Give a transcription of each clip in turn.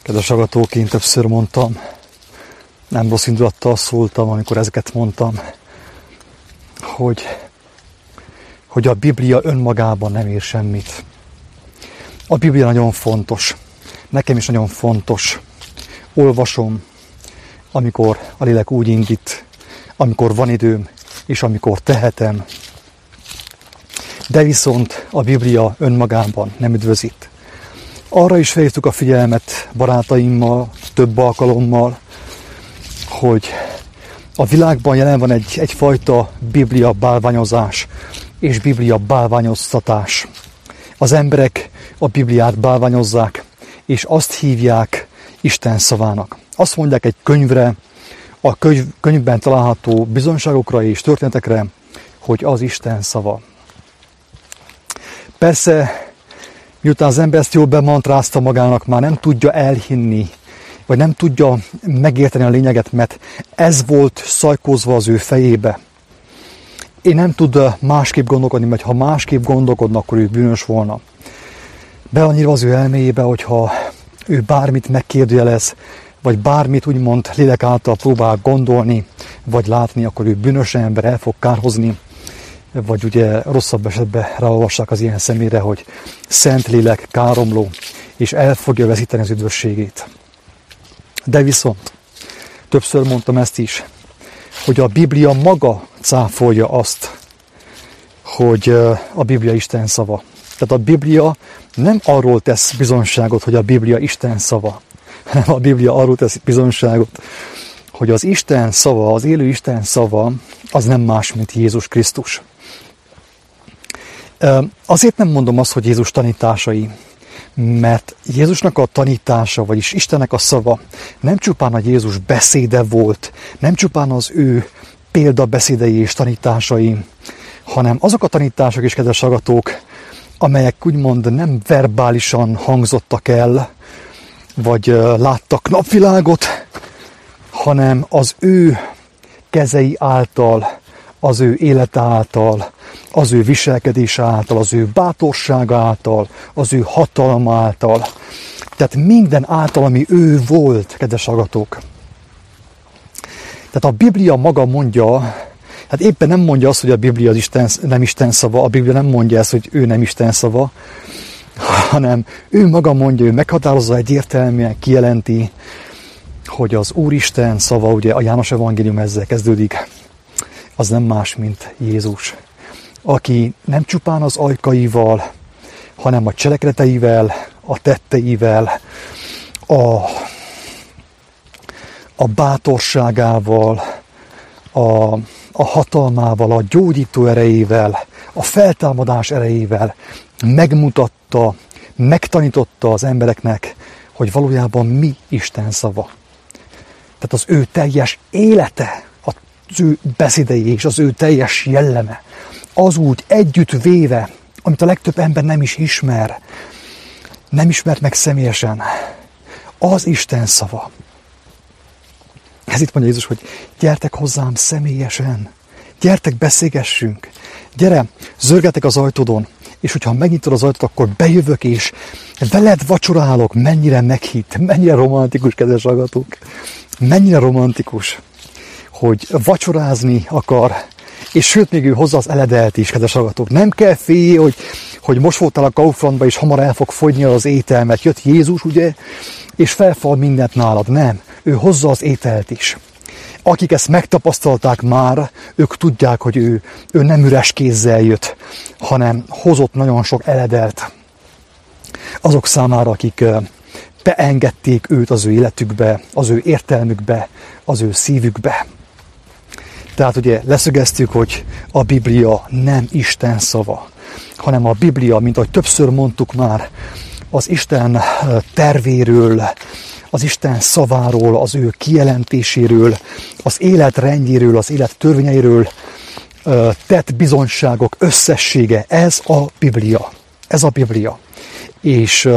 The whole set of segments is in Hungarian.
Kedves hallgatók, én többször mondtam, nem rossz indulattal szóltam, amikor ezeket mondtam, hogy a Biblia önmagában nem ér semmit. A Biblia nagyon fontos. Nekem is nagyon fontos. Olvasom, amikor a lélek úgy indít, amikor van időm, és amikor tehetem. De viszont a Biblia önmagában nem üdvözít. Arra is felhívtuk a figyelmet barátaimmal, több alkalommal, hogy a világban jelen van egyfajta Biblia bálványozás és Biblia bálványoztatás. Az emberek a Bibliát bálványozzák, és azt hívják Isten szavának. Azt mondják egy könyvre, a könyvben található bizonyságokra és történetekre, hogy az Isten szava. Persze, miután az ember ezt jól bemantrázta magának, már nem tudja elhinni, vagy nem tudja megérteni a lényeget, mert ez volt szajkózva az ő fejébe. Én nem tud másképp gondolkodni, mert ha másképp gondolkodna, akkor ő bűnös volna. Be annyira az ő elméjébe, hogyha ő bármit megkérdőjelez, vagy bármit úgymond lélek által próbál gondolni, vagy látni, akkor ő bűnös ember, el fog kárhozni, vagy ugye rosszabb esetben ráolvassák az ilyen személyre, hogy szent lélek, káromló, és el fogja veszíteni az üdvösségét. De viszont, többször mondtam ezt is, hogy a Biblia maga cáfolja azt, hogy a Biblia Isten szava. Tehát a Biblia nem arról tesz bizonyságot, hogy a Biblia Isten szava, hanem a Biblia arról tesz bizonyságot, hogy az Isten szava, az élő Isten szava, az nem más, mint Jézus Krisztus. Azért nem mondom azt, hogy Jézus tanításai, mert Jézusnak a tanítása, vagyis Istennek a szava nem csupán a Jézus beszéde volt, nem csupán az ő példabeszédei és tanításai, hanem azok a tanítások is, kedves hallgatók, amelyek úgymond nem verbálisan hangzottak el, vagy láttak napvilágot, hanem az ő kezei által, az ő élete által, az ő viselkedése által, az ő bátorsága által, az ő hatalma által. Tehát minden által, ami ő volt, kedves hallgatók. Tehát a Biblia maga mondja, hát éppen nem mondja azt, hogy a Biblia az nem Isten szava, a Biblia nem mondja ezt, hogy ő nem Isten szava, hanem ő maga mondja, ő meghatározza egyértelműen, kijelenti, hogy az Úristen szava, ugye a János evangélium ezzel kezdődik, az nem más, mint Jézus, aki nem csupán az ajkaival, hanem a cselekedeteivel, a tetteivel, a bátorságával, a hatalmával, a gyógyító erejével, a feltámadás erejével megmutatta, megtanította az embereknek, hogy valójában mi Isten szava. Tehát az ő teljes élete, az ő beszédei és az ő teljes jelleme, az úgy együtt véve, amit a legtöbb ember nem is ismer, nem ismert meg személyesen, az Isten szava. Ez itt mondja Jézus, hogy gyertek hozzám személyesen, gyertek, beszélgessünk, gyere, zörgetek az ajtódon, és hogyha megnyitod az ajtót, akkor bejövök, és veled vacsorálok. Mennyire meghitt, mennyire romantikus, kedves hallgatók, mennyire romantikus, hogy vacsorázni akar, és sőt, még ő hozza az eledelt is, kedves hallgatók. Nem kell félni, hogy most voltál a Kauflandba, és hamar el fog fogyni az étel, mert jött Jézus, ugye, és felfal mindent nálad. Nem, ő hozza az ételt is. Akik ezt megtapasztalták már, ők tudják, hogy ő nem üres kézzel jött, hanem hozott nagyon sok eledelt azok számára, akik beengedték őt az ő életükbe, az ő értelmükbe, az ő szívükbe. Tehát ugye leszögeztük, hogy a Biblia nem Isten szava, hanem a Biblia, mint ahogy többször mondtuk már, az Isten tervéről, az Isten szaváról, az ő kijelentéséről, az élet rendjéről, az élet törvényeiről tett bizonyságok összessége. Ez a Biblia. Ez a Biblia. És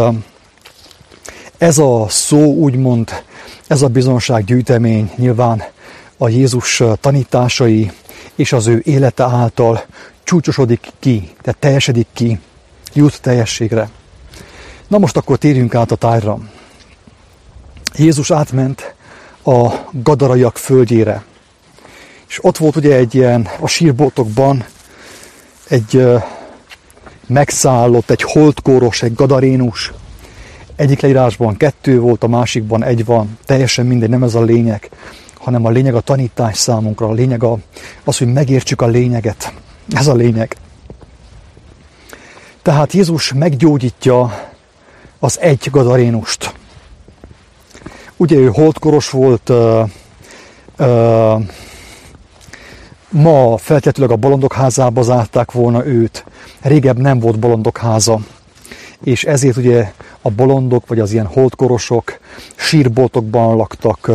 ez a szó, úgymond, ez a bizonysággyűjtemény nyilván a Jézus tanításai és az ő élete által csúcsosodik ki, tehát teljesedik ki, jut teljességre. Na most akkor térjünk át a tájra. Jézus átment a gadaraiak földjére. És ott volt ugye egy ilyen, a sírboltokban egy megszállott, egy holtkóros, egy gadarénus. Egyik leírásban 2 volt, a másikban 1 van. Teljesen mindegy, nem ez a lényeg, hanem a lényeg a tanítás számunkra. A lényeg az, hogy megértsük a lényeget. Ez a lényeg. Tehát Jézus meggyógyítja az egy gadarénust. Ugye ő holtkoros volt, ma feltétlenül a bolondok házába zárták volna őt. Régebb nem volt bolondok háza. És ezért ugye a bolondok, vagy az ilyen holtkorosok sírboltokban laktak,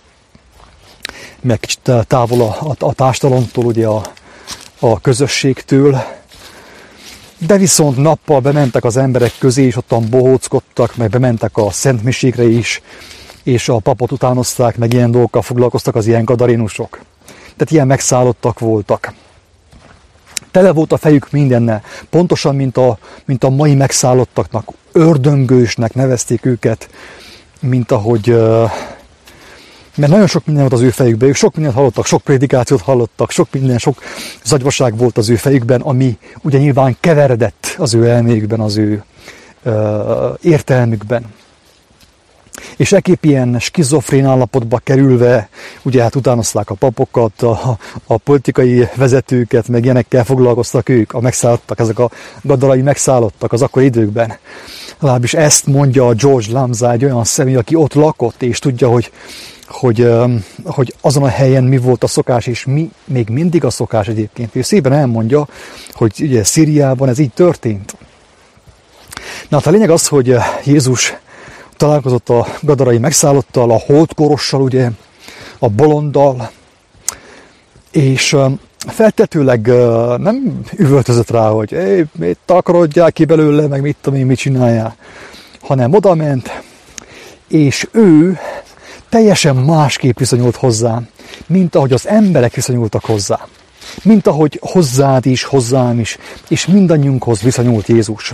meg távol a társadalomtól, ugye a közösségtől. De viszont nappal bementek az emberek közé, és ottan bohóckodtak, meg bementek a szentmiségre is, és a papot utánozták, meg ilyen dolgokkal foglalkoztak az ilyen gadarénusok. Tehát ilyen megszállottak voltak. Tele volt a fejük mindennel, pontosan, mint a mai megszállottaknak, ördöngősnek nevezték őket, mint ahogy, mert nagyon sok minden volt az ő fejükben, ők sok mindent hallottak, sok prédikációt hallottak, sok zagyvaság volt az ő fejükben, ami ugye nyilván keveredett az ő elméjükben, az ő értelmükben. És ekképp ilyen skizofrén állapotba kerülve, ugye hát utánozták a papokat, a politikai vezetőket, meg ilyenekkel foglalkoztak ők, a megszállottak, ezek a gadarai megszállottak az akkori időkben. Legalábbis ezt mondja George Lambsá, egy olyan személy, aki ott lakott, és tudja, hogy azon a helyen mi volt a szokás, és mi még mindig a szokás egyébként. Ő szépen elmondja, hogy ugye Szíriában ez így történt. Na hát a lényeg az, hogy Jézus találkozott a gadarai megszállottal, a holtkorossal, ugye, a bolonddal, és feltetőleg nem üvöltözött rá, hogy mit takarodjál ki belőle, meg mit tudom én, mit csináljál, hanem odament, és ő teljesen másképp viszonyult hozzá, mint ahogy az emberek viszonyultak hozzá. Mint ahogy hozzád is, hozzám is, és mindannyiunkhoz viszonyult Jézus.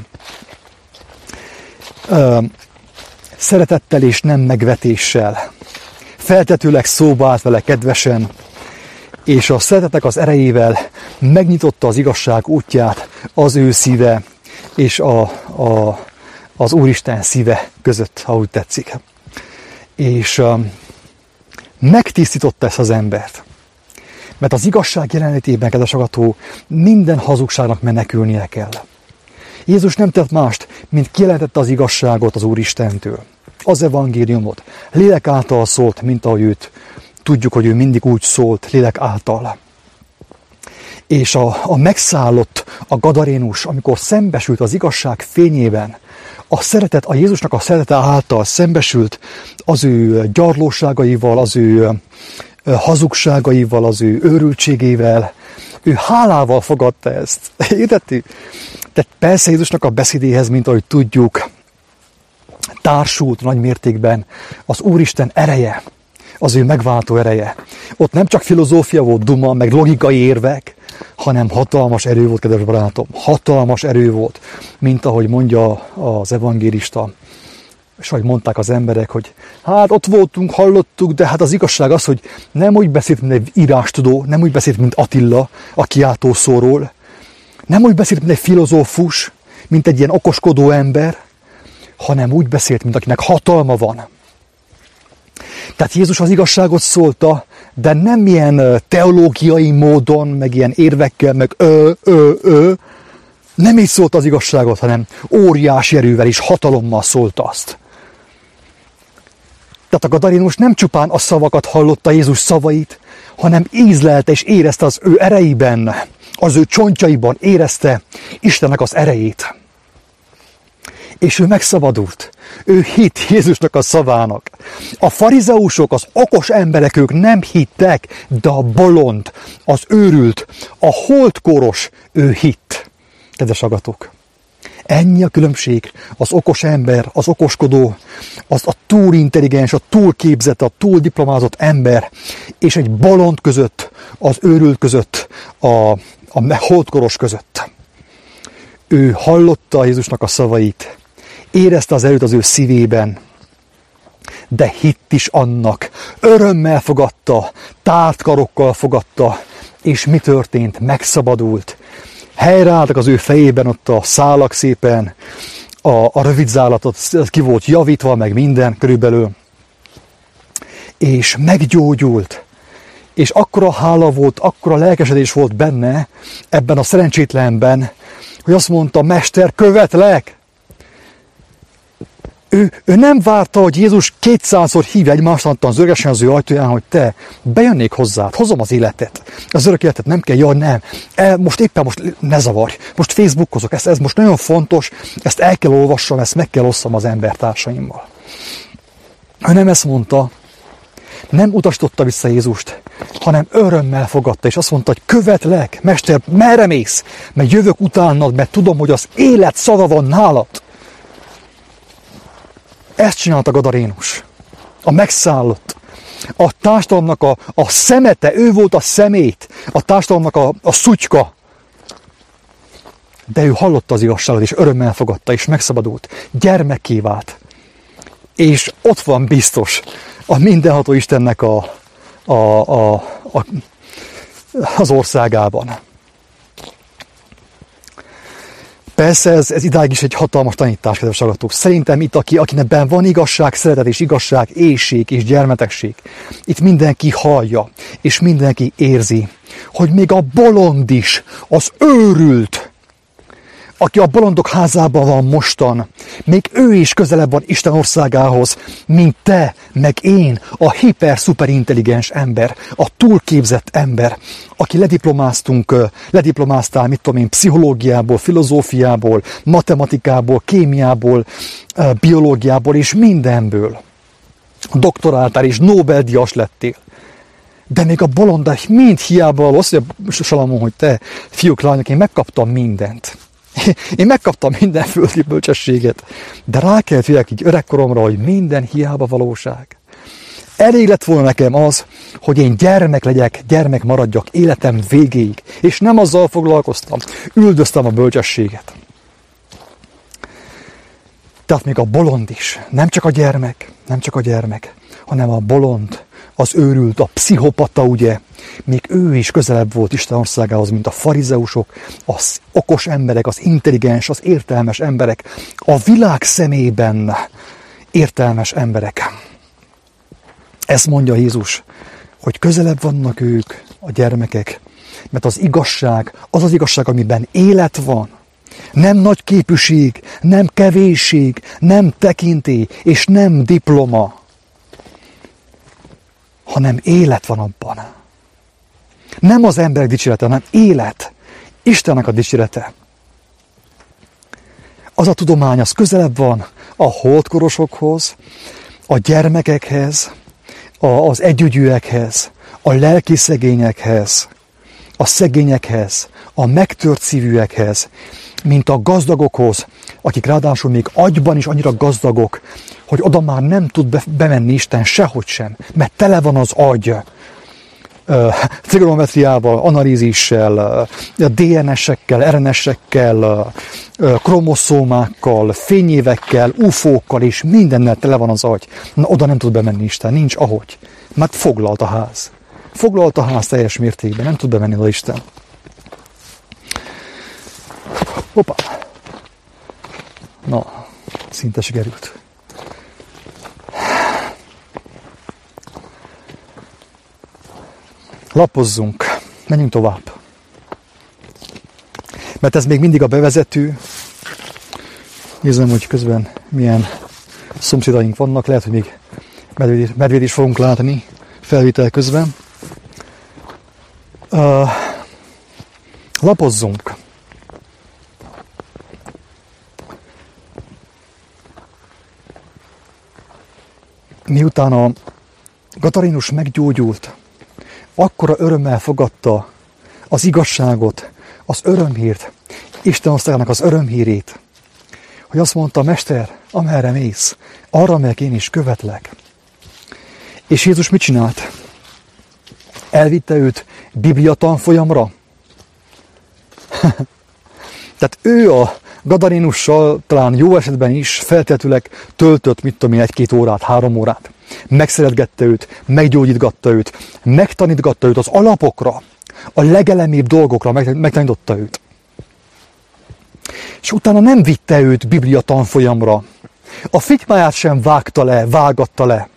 Szeretettel és nem megvetéssel. Feltetőleg szóba állt vele kedvesen, és a szeretetnek az erejével megnyitotta az igazság útját az ő szíve és az Úristen szíve között, ha úgy tetszik. És megtisztította ezt az embert. Mert az igazság jelenlétében, kedves hallgató, minden hazugságnak menekülnie kell. Jézus nem tett mást, mint kijelentette az igazságot az Úristentől. Az evangéliumot. Lélek által szólt, mint ahogy őt tudjuk, hogy ő mindig úgy szólt, lélek által. És a megszállott, a gadarénus, amikor szembesült az igazság fényében, a Jézusnak a szeretete által szembesült az ő gyarlóságaival, az ő hazugságaival, az ő őrültségével, ő hálával fogadta ezt. Érteti? Tehát persze Jézusnak a beszédéhez, mint ahogy tudjuk, társult nagy mértékben az Úristen ereje, az ő megváltó ereje. Ott nem csak filozófia volt, duma, meg logikai érvek, hanem hatalmas erő volt, kedves barátom. Hatalmas erő volt, mint ahogy mondja az evangélista, és ahogy mondták az emberek, hogy hát ott voltunk, hallottuk, de hát az igazság az, hogy nem úgy beszélt, mint egy írástudó, nem úgy beszélt, mint Attila, a kiáltószóról, nem úgy beszélt, mint egy filozófus, mint egy ilyen okoskodó ember, hanem úgy beszélt, mint akinek hatalma van. Tehát Jézus az igazságot szólta, de nem ilyen teológiai módon, meg ilyen érvekkel, meg nem így szólt az igazságot, hanem óriási erővel és hatalommal szólt azt. Tehát a gadarénus nem csupán a szavakat hallotta, Jézus szavait, hanem ízlelte és érezte az ő erejében, az ő csontjaiban érezte Istennek az erejét. És ő megszabadult. Ő hitt Jézusnak a szavának. A farizeusok, az okos emberek, ők nem hittek, de a bolond, az őrült, a holtkóros, ő hitt. Kedves hallgatók, ennyi a különbség az okos ember, az okoskodó, az a túl intelligens, a túl képzett, a túl diplomázott ember, és egy bolond között, az őrült között, a holtkoros között. Ő hallotta Jézusnak a szavait, érezte az erőt az ő szívében, de hitt is annak. Örömmel fogadta, tárt karokkal fogadta, és mi történt? Megszabadult. Helyreálltak az ő fejében ott a szálak szépen, a rövidzálatot ki volt javítva, meg minden körülbelül. És meggyógyult. És akkora hála volt, akkora lelkesedés volt benne, ebben a szerencsétlenben, hogy azt mondta, Mester, követlek! Ő nem várta, hogy Jézus 200-szor hívja egymást az örökesen az ő ajtóján, hogy te, bejönnék hozzád, hozom az életet. Az örök életet nem kell, nem. Most ne zavarj, most Facebookozok, ez most nagyon fontos, ezt el kell olvassam, ezt meg kell osszam az embertársaimmal. Ő nem ezt mondta, nem utasította vissza Jézust, hanem örömmel fogadta, és azt mondta, hogy követlek, Mester, merre mész? Mert jövök utánad, mert tudom, hogy az élet szava van nálad. Ezt csinálta Gadarénus. A megszállott. A társadalomnak a szemete, ő volt a szemét. A társadalomnak a szutyka. De ő hallotta az igazságot, és örömmel fogadta, és megszabadult. Gyermekké vált. És ott van biztos a mindenható Istennek az országában. Persze ez idáig is egy hatalmas tanítás, kedves hallgatók. Szerintem itt, akinek van igazság, szeretet és igazság, éhség és gyermetegség, itt mindenki hallja, és mindenki érzi, hogy még a bolond is, az őrült, aki a bolondok házában van mostan, még ő is közelebb van Isten országához, mint te, meg én, a hiper-szuperintelligens ember, a túlképzett ember, aki lediplomáztál, mit tudom én, pszichológiából, filozófiából, matematikából, kémiából, biológiából és mindenből. Doktoráltál és Nobel-díjas lettél. De még a bolondák mind hiába azt mondja Salamon, hogy te, fiúk, lányok, én megkaptam mindent. Én megkaptam minden földi bölcsességet, de rá kellett jöjjek így öregkoromra, hogy minden hiába valóság. Elég lett volna nekem az, hogy én gyermek legyek, gyermek maradjak életem végéig, és nem azzal foglalkoztam, üldöztem a bölcsességet. Tehát még a bolond is, nem csak a gyermek, hanem a bolond, az őrült, a pszichopata, ugye, még ő is közelebb volt Isten országához, mint a farizeusok, az okos emberek, az intelligens, az értelmes emberek, a világ szemében értelmes emberek. Ezt mondja Jézus, hogy közelebb vannak ők, a gyermekek, mert az igazság, amiben élet van. Nem nagy képűség, nem kevésség, nem tekintély, és nem diploma, hanem élet van abban. Nem az emberek dicsérete, hanem élet. Istennek a dicsérete. Az a tudomány, az közelebb van a holdkorosokhoz, a gyermekekhez, az együgyűekhez, a lelki szegényekhez, a szegényekhez, a megtört szívűekhez, mint a gazdagokhoz, akik ráadásul még agyban is annyira gazdagok, hogy oda már nem tud bemenni Isten sehogy sem, mert tele van az agy trigonometriával, analízissel, DNS-ekkel, RNS-ekkel, kromoszómákkal, fényévekkel, UFO-kkal és mindennel tele van az agy. Na, oda nem tud bemenni Isten, nincs ahogy. Mert foglalt a ház. Foglalt a ház teljes mértékben, nem tud bemenni oda Isten. Hoppá! Na, szinte sikerült. Lapozzunk, menjünk tovább. Mert ez még mindig a bevezető. Nézem, hogy közben milyen szomszédaink vannak. Lehet, hogy még medvét is fogunk látni felvétel közben. Lapozzunk. Miután a Gadarénus meggyógyult, akkora örömmel fogadta az igazságot, az örömhírt, Isten országának az örömhírét, hogy azt mondta, Mester, amerre mész, arra megyek én is, követlek. És Jézus mit csinált? Elvitte őt Biblia tanfolyamra? Tehát ő a Gadarénussal talán jó esetben is feltétlenül töltött, 1-2 órát, 3 órát. megszeretgette őt, meggyógyítgatta őt, megtanítgatta őt az alapokra, a legelemibb dolgokra megtanította őt. És utána nem vitte őt Biblia tanfolyamra. A fitymáját sem vágatta le.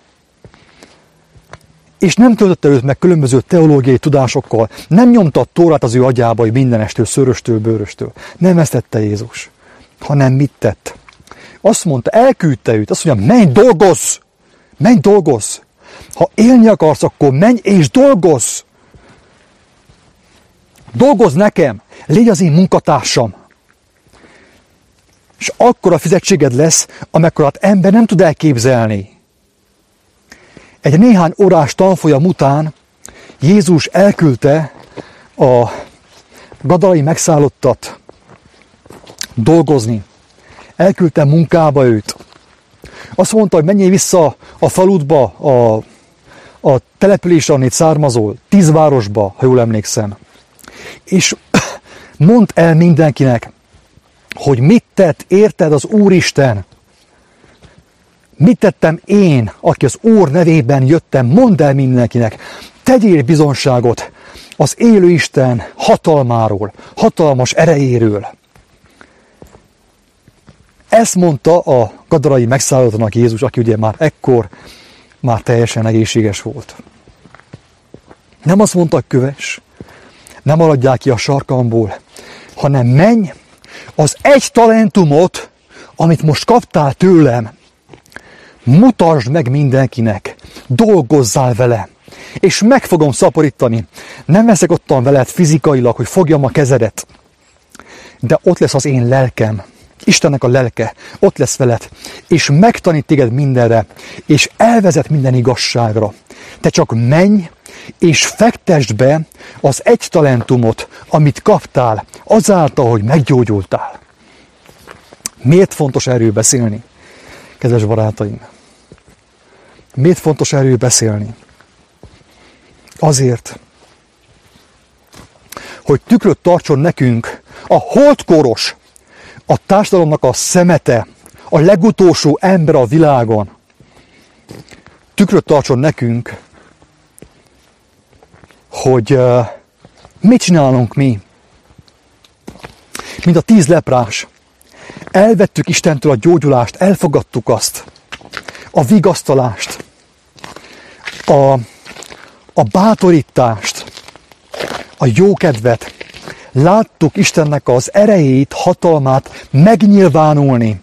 És nem töltötte őt meg különböző teológiai tudásokkal. Nem nyomta a Tórát az ő agyába, hogy mindenestől, szöröstől, bőröstől. Nem ezt tette Jézus. Hanem mit tett? Azt mondta, elküldte őt, azt mondja, menj, dolgozz! Menj, dolgozz! Ha élni akarsz, akkor menj és dolgozz! Dolgozz nekem! Légy az én munkatársam! És akkora fizetséged lesz, amekkorát ember nem tud elképzelni. Egy néhány órás tanfolyam után Jézus elküldte a gadarai megszállottat dolgozni. Elküldte munkába őt. Azt mondta, hogy menjél vissza a faludba, a településre, annét származol, 10 városba, ha jól emlékszem. És mondd el mindenkinek, hogy mit tett érted az Úristen. Mit tettem én, aki az Úr nevében jöttem, mondd el mindenkinek. Tegyél bizonságot az élő Isten hatalmáról, hatalmas erejéről. Ezt mondta a gadarai megszállottnak Jézus, aki ugye már ekkor már teljesen egészséges volt. Nem azt mondta, kövess, nem maradjál ki a sarkamból, hanem menj, az egy talentumot, amit most kaptál tőlem, mutasd meg mindenkinek, dolgozzál vele, és meg fogom szaporítani. Nem veszek ottan veled fizikailag, hogy fogjam a kezedet, de ott lesz az én lelkem, Istennek a lelke, ott lesz veled, és megtanít téged mindenre, és elvezet minden igazságra. Te csak menj, és fektesd be az egy talentumot, amit kaptál, azáltal, hogy meggyógyultál. Miért fontos erről beszélni, kedves barátaim? Miért fontos erről beszélni? Azért, hogy tükröt tartson nekünk a holdkoros, a társadalomnak a szemete, a legutolsó ember a világon. Tükröt tartson nekünk, hogy mit csinálunk mi? Mint a 10 leprás. Elvettük Istentől a gyógyulást, elfogadtuk azt, a vigasztalást, a bátorítást, a jókedvet. Láttuk Istennek az erejét, hatalmát megnyilvánulni.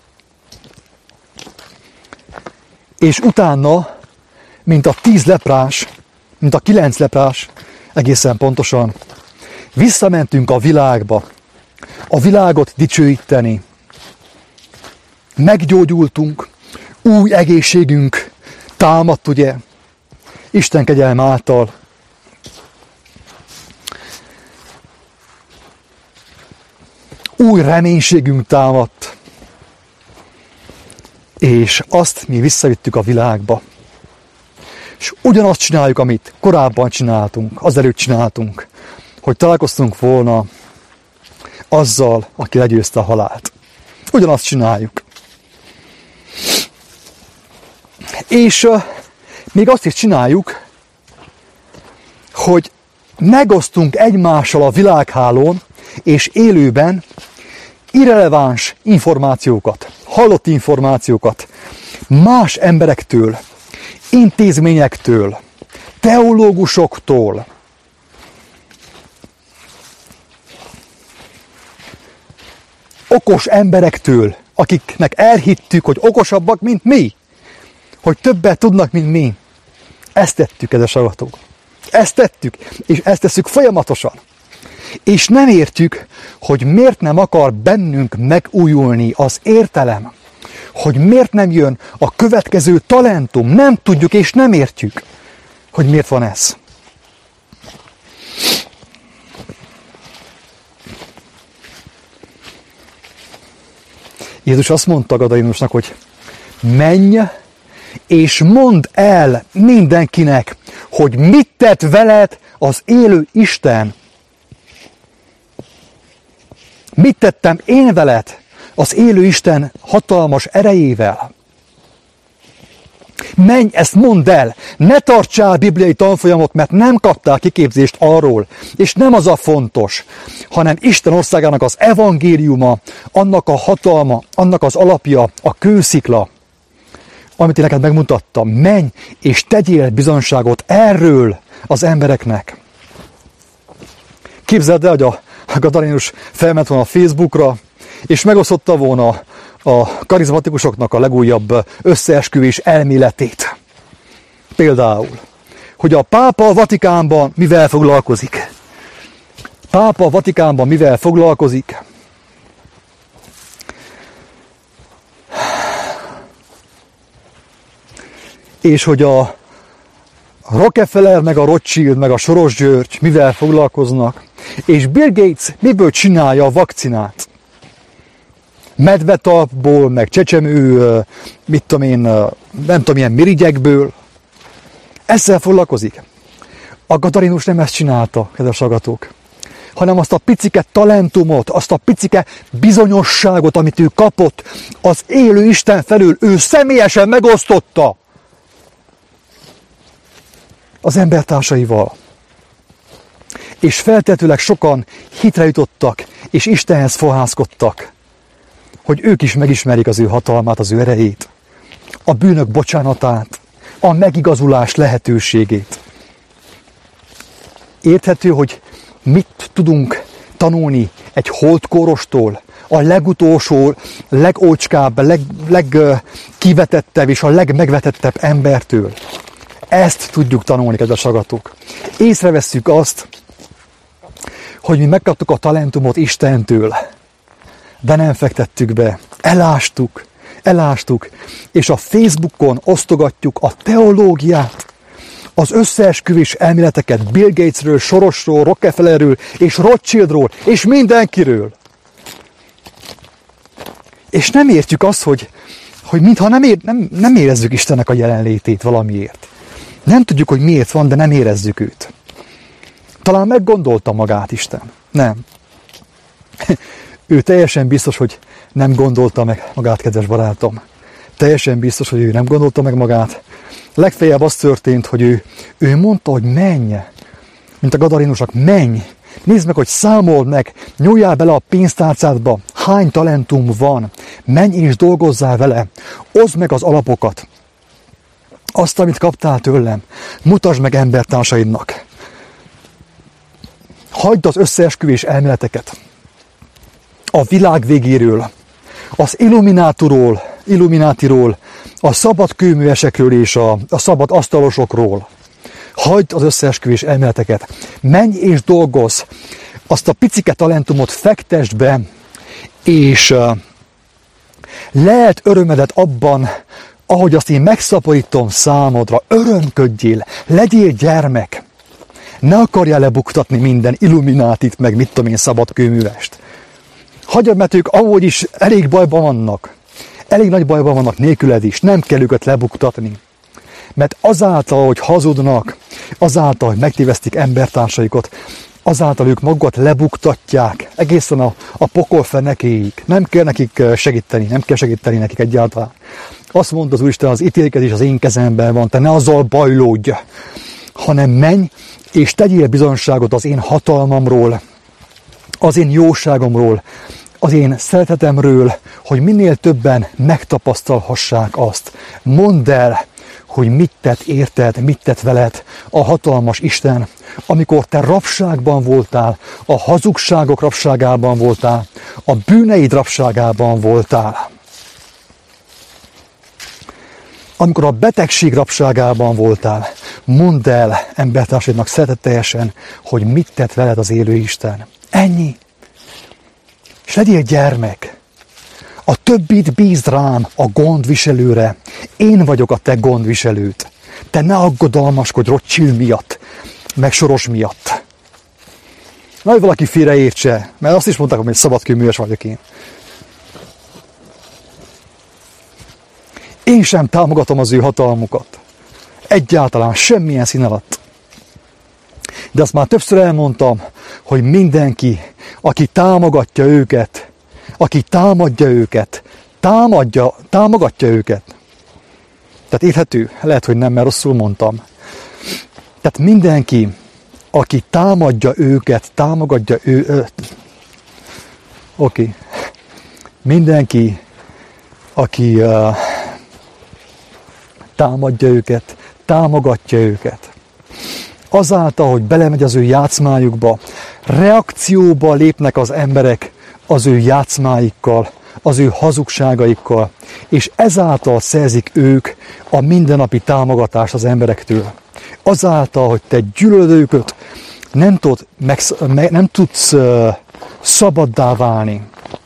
És utána, mint a 10 leprás, mint a 9 leprás, egészen pontosan, visszamentünk a világba, a világot dicsőíteni. Meggyógyultunk, új egészségünk támadt, ugye, Isten kegyelme által. Új reménységünk támadt, és azt mi visszavittük a világba. És ugyanazt csináljuk, amit korábban csináltunk, azelőtt csináltunk, hogy találkoztunk volna azzal, aki legyőzte a halált. Ugyanazt csináljuk. És még azt is csináljuk, hogy megosztunk egymással a világhálón és élőben irreleváns információkat, hallott információkat más emberektől, intézményektől, teológusoktól. Okos emberektől, akiknek elhittük, hogy okosabbak, mint mi, hogy többet tudnak, mint mi. Ezt tettük, kedves hallgatók. Ezt tettük, és ezt tesszük folyamatosan. És nem értjük, hogy miért nem akar bennünk megújulni az értelem, hogy miért nem jön a következő talentum. Nem tudjuk és nem értjük, hogy miért van ez. Jézus azt mondta Gadarinusnak, hogy menj és mondd el mindenkinek, hogy mit tett veled az élő Isten. Mit tettem én veled az élő Isten hatalmas erejével? Menj, ezt mondd el! Ne tartsál bibliai tanfolyamot, mert nem kaptál kiképzést arról. És nem az a fontos, hanem Isten országának az evangéliuma, annak a hatalma, annak az alapja, a kőszikla, amit én neked megmutattam. Menj, és tegyél bizonyságot erről az embereknek. Képzeld el, hogy a Gadarínus felment volna a Facebookra, és megosztotta volna a karizmatikusoknak a legújabb összeesküvés elméletét. Például, hogy a pápa a Vatikánban mivel foglalkozik. Pápa a Vatikánban mivel foglalkozik? És hogy a Rockefeller, meg a Rothschild, meg a Soros György mivel foglalkoznak, és Bill Gates miből csinálja a vakcinát? Medvetalpból, meg csecsemő, mit tudom én, nem tudom, milyen mirigyekből. Ezzel foglalkozik. A Gadarínus nem ezt csinálta, kedves hallgatók, hanem azt a picike talentumot, azt a picike bizonyosságot, amit ő kapott, az élő Isten felől ő személyesen megosztotta az embertársaival. És feltetőleg sokan hitre jutottak, és Istenhez fohászkodtak, hogy ők is megismerik az ő hatalmát, az ő erejét, a bűnök bocsánatát, a megigazulás lehetőségét. Érthető, hogy mit tudunk tanulni egy holdkórostól, a legutolsó, legócskább, legkivetettebb és a legmegvetettebb embertől. Ezt tudjuk tanulni, kedves hallgatók. Észrevesszük azt, hogy mi megkaptuk a talentumot Istentől, de nem fektettük be. Elástuk, és a Facebookon osztogatjuk a teológiát, az összeesküvés elméleteket Bill Gatesről, Sorosról, Rockefellerről és Rothschildról, és mindenkiről. És nem értjük azt, hogy mintha nem érezzük Istennek a jelenlétét valamiért. Nem tudjuk, hogy miért van, de nem érezzük őt. Talán meggondolta magát Isten. Nem. Ő teljesen biztos, hogy nem gondolta meg magát, kedves barátom. Teljesen biztos, hogy ő nem gondolta meg magát. Legfeljebb az történt, hogy ő mondta, hogy menj, mint a Gadarínusnak, menj, nézd meg, hogy számold meg, nyúljál bele a pénztárcádba, hány talentum van, menj és dolgozzál vele, oszd meg az alapokat, azt, amit kaptál tőlem, mutasd meg embertársaidnak. Hagyd az összeesküvés elméleteket a világ végéről, az Illuminátiról, a szabad kőművesekről és a szabad asztalosokról. Hagyd az összeesküvés elméleteket. Menj és dolgozz. Azt a picike talentumot fektesd be, és lelt örömedet abban, ahogy azt én megszaporítom számodra. Örömködjél, legyél gyermek. Ne akarjál lebuktatni minden Illuminátit, meg mit tudom én, szabad kőművest. Hagyjad, mert ők ahogy is elég bajban vannak. Elég nagy bajban vannak nélküled is. Nem kell őket lebuktatni. Mert azáltal, hogy hazudnak, azáltal, hogy megtévesztik embertársaikat, azáltal ők magukat lebuktatják egészen a pokol fenekéig. Nem kell nekik segíteni, nem kell segíteni nekik egyáltalán. Azt mondta az Úristen, az ítélkezés az én kezemben van, te ne azzal bajlódj, hanem menj, és tegyél bizonyságot az én hatalmamról, az én jóságomról, az én szeretetemről, hogy minél többen megtapasztalhassák azt. Mondd el, hogy mit tett érted, mit tett veled a hatalmas Isten, amikor te rabságban voltál, a hazugságok rabságában voltál, a bűneid rabságában voltál. Amikor a betegség rabságában voltál, mondd el embertársaidnak szeretetteljesen, hogy mit tett veled az élő Isten. Ennyi. És legyél gyermek. A többit bízd rám, a gondviselőre. Én vagyok a te gondviselőd. Te ne aggodalmaskodj Rothschild miatt, meg Soros miatt. Nagy valaki félreértse, mert azt is mondták, hogy szabadkőműves vagyok én. Én sem támogatom az ő hatalmukat. Egyáltalán semmilyen szín alatt. De azt már többször elmondtam, hogy mindenki, aki támogatja őket, aki támadja őket, támogatja őket, Tehát érthető? Lehet, hogy nem, mert rosszul mondtam. Tehát mindenki, aki támadja őket, mindenki, aki támadja őket, támogatja őket, azáltal, hogy belemegy az ő játszmájukba, reakcióba lépnek az emberek az ő játszmáikkal, az ő hazugságaikkal, és ezáltal szerzik ők a mindennapi támogatást az emberektől. Azáltal, hogy te gyűlölőköt nem tudsz szabaddá válni,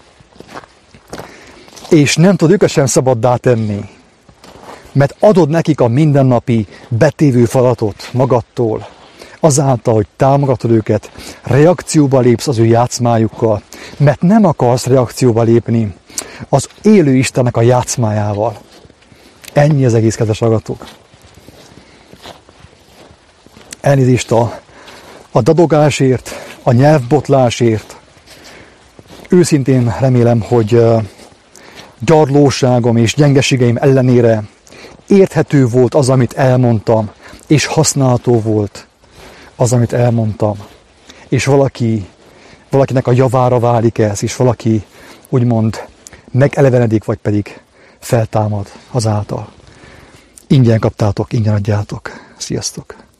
és nem tud őket sem szabaddá tenni, mert adod nekik a mindennapi betévő feladatot magadtól, azáltal, hogy támogatod őket, reakcióba lépsz az ő játszmájukkal, mert nem akarsz reakcióba lépni az élő Istennek a játszmájával. Ennyi az egész, kedves hallgatók. Elnézést a dadogásért, a nyelvbotlásért. Őszintén remélem, hogy gyarlóságom és gyengeségeim ellenére érthető volt az, amit elmondtam, és használható volt az, amit elmondtam. És valakinek a javára válik ez, és valaki úgymond megelevenedik, vagy pedig feltámad azáltal. Ingyen kaptátok, ingyen adjátok. Sziasztok!